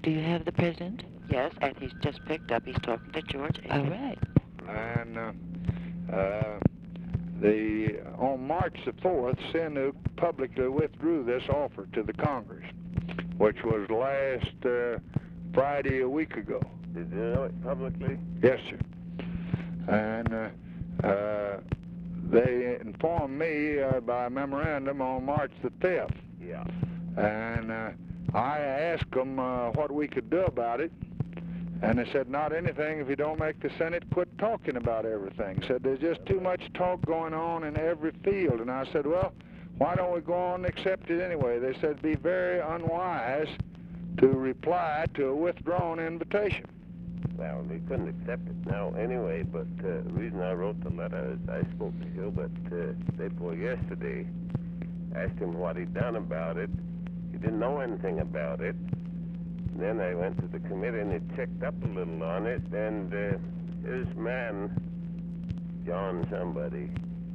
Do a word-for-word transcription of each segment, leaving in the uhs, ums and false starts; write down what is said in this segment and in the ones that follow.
Do you have the president? Yes, and he's just picked up. He's talking to George Aiken. All right. And uh, uh, the on March the fourth, Sihanouk publicly withdrew this offer to the Congress, which was last uh, Friday a week ago. Did you know it publicly? Yes, sir. And uh, uh, they informed me uh, by memorandum on March the fifth. Yeah. And uh, I asked them uh, what we could do about it. And they said, not anything if you don't make the Senate quit talking about everything. Said, there's just too much talk going on in every field. And I said, well, why don't we go on and accept it anyway? They said, it'd be very unwise to reply to a withdrawn invitation. Well, we couldn't accept it now anyway, but uh, the reason I wrote the letter is I spoke to Hubert uh, day before yesterday, asked him what he'd done about it. He didn't know anything about it. Then I went to the committee and he checked up a little on it, and uh, his man, John somebody,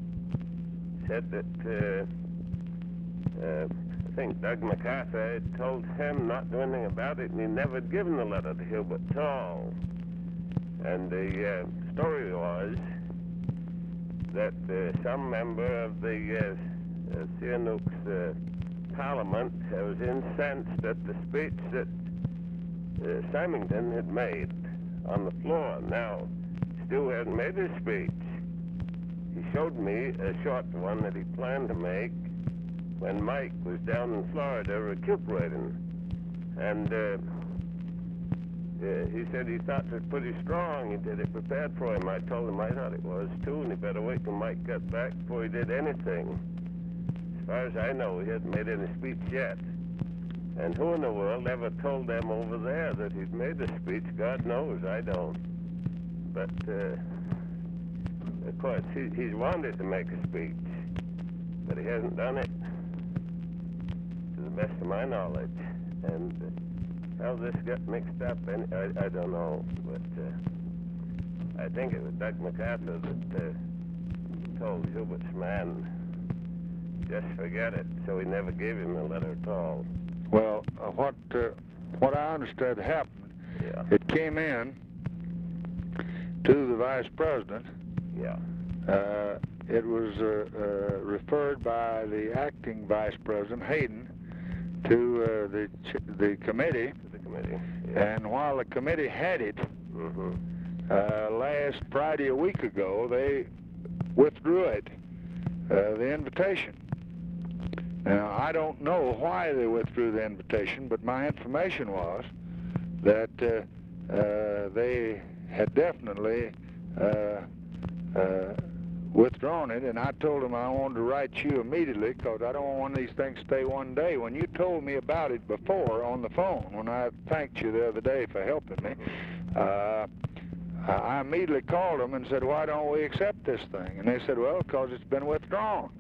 said that uh, uh, I think Doug MacArthur had told him not to do anything about it, and he never had given the letter to Hubert at all. And the uh, story was that uh, some member of the uh, uh, Sihanouk's uh, parliament was incensed at the speech that Uh, Symington had made on the floor. Now, Stu hadn't made his speech. He showed me a short one that he planned to make when Mike was down in Florida recuperating. And uh, uh, he said he thought it was pretty strong. He did it prepared for him. I told him I thought it was too, and he better wait till Mike got back before he did anything. As far as I know, he hasn't made any speech yet. And who in the world ever told them over there that he'd made a speech? God knows, I don't. But, uh, of course, he, he's wanted to make a speech, but he hasn't done it, to the best of my knowledge. And uh, how this got mixed up, and I, I don't know. But uh, I think it was Doug MacArthur that uh, told Hubert's man, just forget it, so he never gave him the letter at all. Well, uh, what uh, what I understood happened, Yeah. it came in to the vice president. Yeah. Uh, it was uh, uh, referred by the acting vice president, Hayden, to uh, the ch the committee. To the committee. Yeah. And while the committee had it, Mm-hmm. uh, last Friday a week ago, they withdrew it, uh, the invitation. Now, I don't know why they withdrew the invitation, but my information was that uh, uh, they had definitely uh, uh, withdrawn it, and I told them I wanted to write you immediately because I don't want one of these things to stay one day. When you told me about it before on the phone, when I thanked you the other day for helping me, uh, I immediately called them and said, why don't we accept this thing? And they said, well, because it's been withdrawn.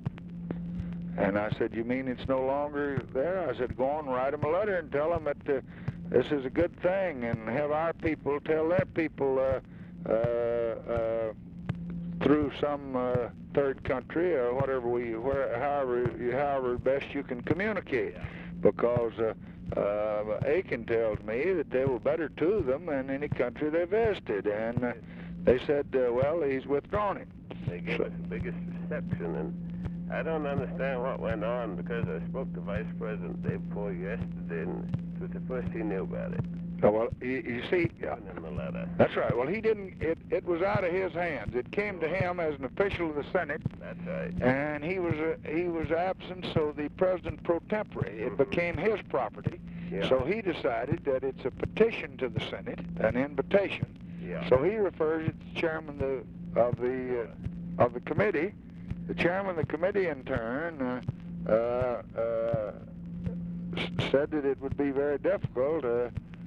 And I said, you mean it's no longer there? I said, go on, write them a letter and tell them that uh, this is a good thing, and have our people tell their people uh, uh, uh, through some uh, third country or whatever we, where, however, however best you can communicate. Because uh, uh, Aiken tells me that they were better to them than any country they visited, and uh, they said, uh, well, he's withdrawn it. They gave us the biggest reception, and I don't understand what went on, because I spoke to Vice President day before yesterday, and it was the first he knew about it. Oh, well, you, you see, yeah, In the letter. that's right. Well, he didn't, it, it was out of his hands. It came to him as an official of the Senate, That's right. and he was uh, he was absent, so the president pro tempore, it Mhm. became his property. Yeah. So he decided that it's a petition to the Senate, an invitation. Yeah. So he refers it to the chairman of the, of the, uh, of the committee. The chairman of the committee, in turn, uh, uh, uh, said that it would be very difficult uh,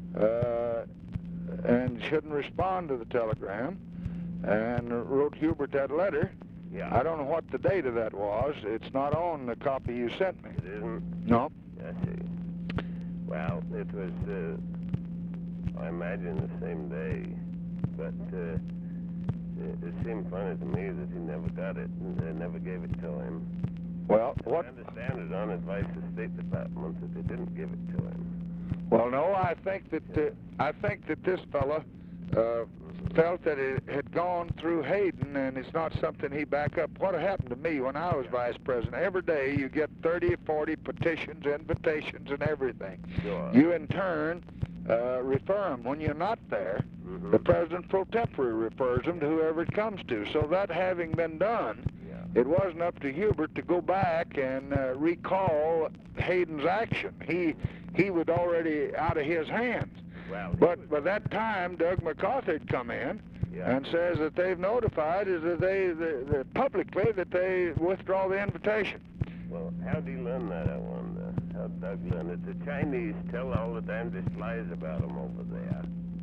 uh, and shouldn't respond to the telegram, and wrote Hubert that letter. Yeah. I don't know what the date of that was. It's not on the copy you sent me. It isn't? No. I see. Well, it was, uh, I imagine, the same day, but uh, it, it seemed funny to me that he never got it, and they never gave it to him. Well, And what? I understand it on advice of the State Department that they didn't give it to him. Well, no, I think that uh, I think that this fella uh, felt that it had gone through Hayden, and it's not something he back up. What happened to me when I was vice president? Every day you get thirty or forty petitions, invitations, and everything. Sure. You in turn uh, refer them. When you're not there, Mm-hmm. the president pro tempore refers them to whoever it comes to. So that having been done, Yeah. it wasn't up to Hubert to go back and uh, recall Hayden's action. He he was already out of his hands. Well, he But was- by that time, Doug MacArthur had come in Yeah. and says that they've notified is that they the, the publicly that they withdraw the invitation. Well, how do you learn that, I wonder? How Doug learn it? The Chinese tell all the damnedest lies about them over there.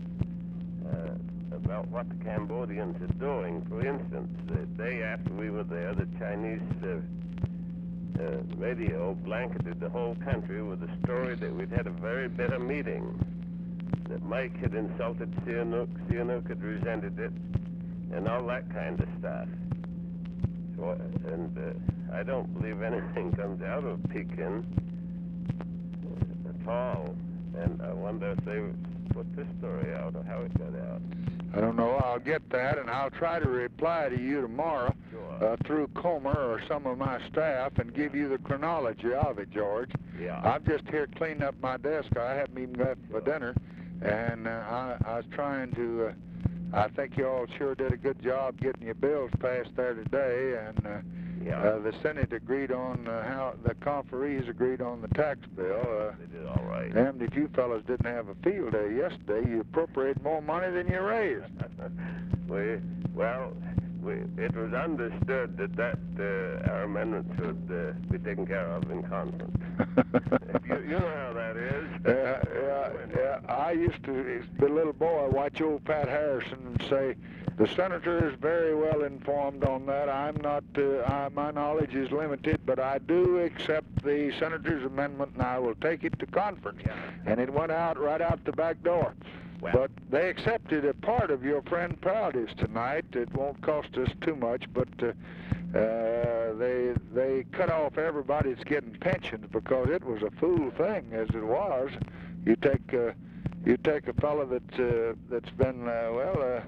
Uh, about what the Cambodians are doing. For instance, the day after we were there, the Chinese uh, uh, radio blanketed the whole country with the story that we'd had a very bitter meeting, that Mike had insulted Sihanouk, Sihanouk had resented it, and all that kind of stuff. So, and uh, I don't believe anything comes out of Pekin uh, at all. And I wonder if they put this story out or how it got out. I don't know. I'll get that, and I'll try to reply to you tomorrow Sure. uh, through Comer or some of my staff and give you the chronology of it, George. Yeah. I'm just here cleaning up my desk. I haven't even got for dinner, and uh, I, I was trying to. Uh, I think you all sure did a good job getting your bills passed there today, and uh, Yeah. uh, the Senate agreed on uh, how the conferees agreed on the tax bill. Uh, They did all right. damned if you fellas didn't have a field day yesterday. You appropriated more money than you raised. we, well, we, it was understood that that uh, our amendment should uh, be taken care of in conference. you, you know how that is. Yeah, yeah, yeah. I used to, as a little boy, watch old Pat Harrison and say, the senator is very well informed on that. I'm not, uh, I, my knowledge is limited, but I do accept the senator's amendment, and I will take it to conference. Yeah. And it went out right out the back door. Well- But they accepted a part of your friend Proudy's tonight. It won't cost us too much, but uh, uh, they they cut off everybody that's getting pensions because it was a fool thing as it was. You take uh, you take a fellow that uh, that's been uh, well. Uh,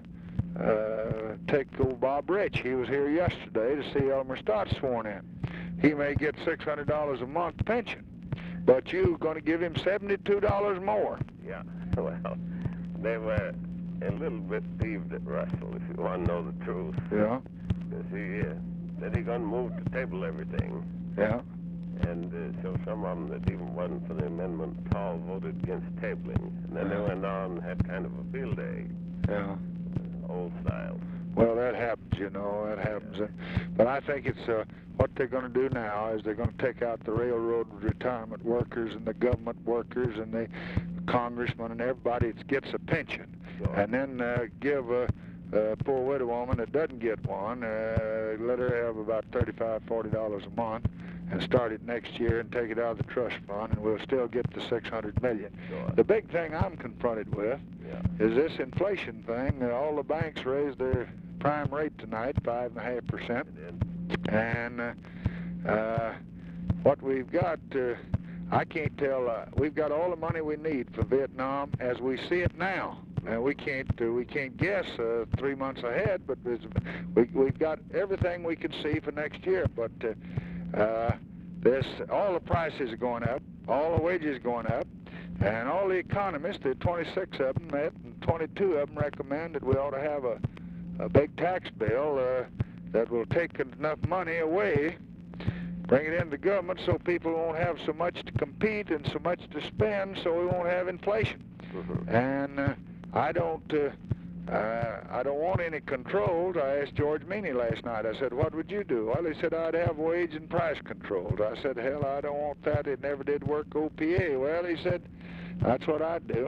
Uh, take old Bob Rich. He was here yesterday to see Elmer Stott sworn in. He may get six hundred dollars a month pension, but you're going to give him seventy-two dollars more. Yeah. Well, they were a little bit peeved at Russell, if you want to know the truth. Yeah, Because he uh, said he's going to move to table everything. yeah. And uh, so some of them that even wasn't for the amendment at all voted against tabling. And then they went on and had kind of a field day, Yeah. old style. Well, that happens, you know, that happens. Uh, But I think it's uh, what they're going to do now is they're going to take out the railroad retirement workers and the government workers and the congressmen and everybody that gets a pension, Sure. and then uh, give a, a poor widow woman that doesn't get one, uh, let her have about thirty-five, forty dollars a month, and start it next year and take it out of the trust fund, and we'll still get the six hundred million. Sure. The big thing I'm confronted with Yeah. is this inflation thing. Uh, all the banks raised their prime rate tonight, five and a half percent, It is. and uh, uh, what we've got, uh, I can't tell. Uh, we've got all the money we need for Vietnam as we see it now. Uh, we can't uh, we can't guess uh, three months ahead, but there's, we we've got everything we can see for next year. But uh, uh, this all the prices are going up, all the wages are going up. And all the economists, there are twenty-six of them met, and twenty-two of them recommend that we ought to have a, a big tax bill uh, that will take enough money away, bring it into the government so people won't have so much to compete and so much to spend, so we won't have inflation. Mhm. And uh, I don't, uh, uh, I don't want any controls. I asked George Meany last night. I said, "What would you do?" Well, he said, "I'd have wage and price controls." I said, "Hell, I don't want that. It never did work O P A." Well, he said, "That's what I'd do."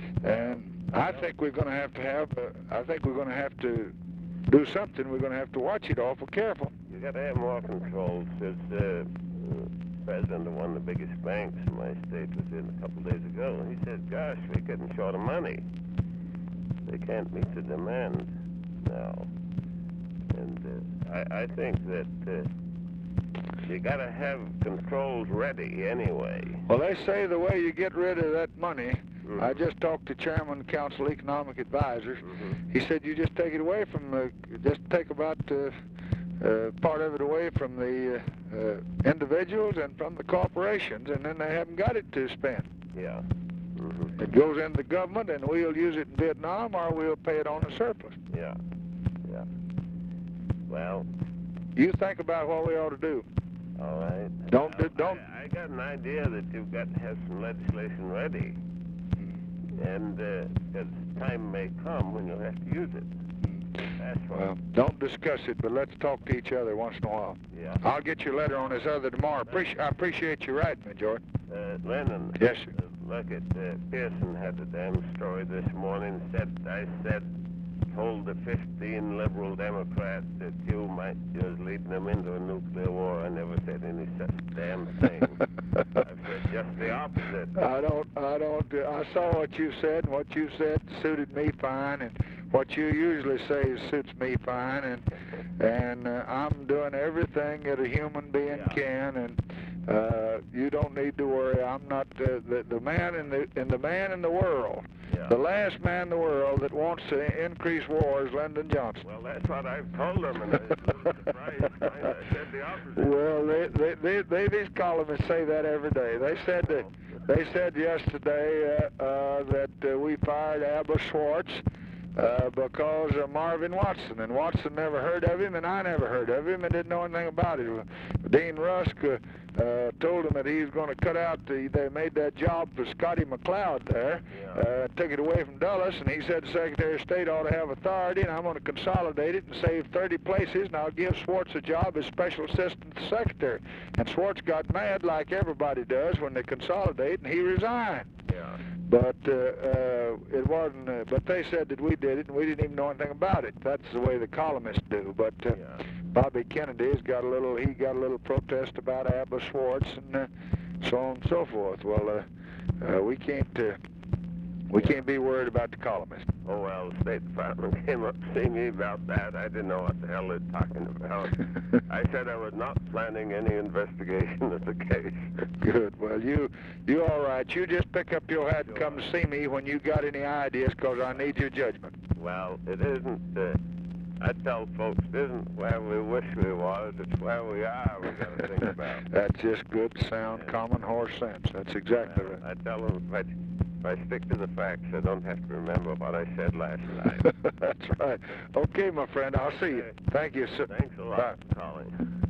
And I think we're going to have to have. Uh, I think we're going to have to do something. We're going to have to watch it awful careful. You got to have more controls. Because uh, the president of one of the biggest banks in my state was in a couple days ago, and he said, "Gosh, we're getting short of money. They can't meet the demand now." And uh, I, I think that uh, You gotta have controls ready anyway. Well, they say the way you get rid of that money, Mhm. I just talked to Chairman of the Council of Economic Advisors. Mhm. He said you just take it away from the, just take about uh, uh, part of it away from the uh, uh, individuals and from the corporations, and then they haven't got it to spend. Yeah. Mhm. It goes into the government, and we'll use it in Vietnam, or we'll pay it on the surplus. Yeah. Yeah. Well, You think about what we ought to do. all right. Don't- Well, don't- I, I got an idea that you've got to have some legislation ready, and because time may come when you'll have to use it. That's what. Well, don't discuss it, but let's talk to each other once in a while. Yeah. I'll get your letter on this other tomorrow. Appreci- I appreciate you writing me, George. Uh, Lennon. Yes, sir. Uh, look at uh, Pearson had the damn story this morning. Said I said told the fifteen liberal Democrats that you might just lead them into a nuclear war. I never said any such damn thing. I've said just the opposite. I don't, I don't, uh, I saw what you said, and what you said suited me fine, and what you usually say suits me fine, and and uh, I'm doing everything that a human being Yeah. can, and uh, you don't need to worry. I'm not uh, the the man in the in the man in the world. Yeah. The last man in the world that wants to increase war is Lyndon Johnson. Well, that's what I've told them, and I was a little surprised. I said the opposite. Well, they, they, they, they, these columnists say that every day. They said that, they said yesterday uh, uh, that uh, we fired Abba Schwartz uh, because of Marvin Watson, and Watson never heard of him, and I never heard of him, and didn't know anything about it. Dean Rusk uh, uh, told him that he was going to cut out the, they made that job for Scotty McLeod there, Yeah. uh, took it away from Dulles, and he said the Secretary of State ought to have authority, and I'm going to consolidate it and save thirty places, and I'll give Schwartz a job as Special Assistant Secretary. And Schwartz got mad like everybody does when they consolidate, and he resigned. Yeah. But uh, uh, it wasn't, uh, but they said that we did it, and we didn't even know anything about it. That's the way the columnists do. But uh, Yeah. Bobby Kennedy's got a little, he got a little protest about Abba Schwartz and uh, so on and so forth. Well, uh, uh, we can't, uh, we can't be worried about the columnists. Oh, well, the State Department came up to see me about that. I didn't know what the hell they're talking about. I said I was not planning any investigation of the case. Good. Well, you, you all right. You just pick up your hat and come to see me when you got any ideas, because I need your judgment. Well, it isn't, uh, I tell folks, it isn't where we wish we was, it's where we are we got to think about. That's just good, sound, common horse sense. That's exactly Well, right. I tell them if I, if I stick to the facts, I don't have to remember what I said last night. That's right. Okay, my friend, I'll see you. Thank you, sir. Thanks a lot Bye. for calling.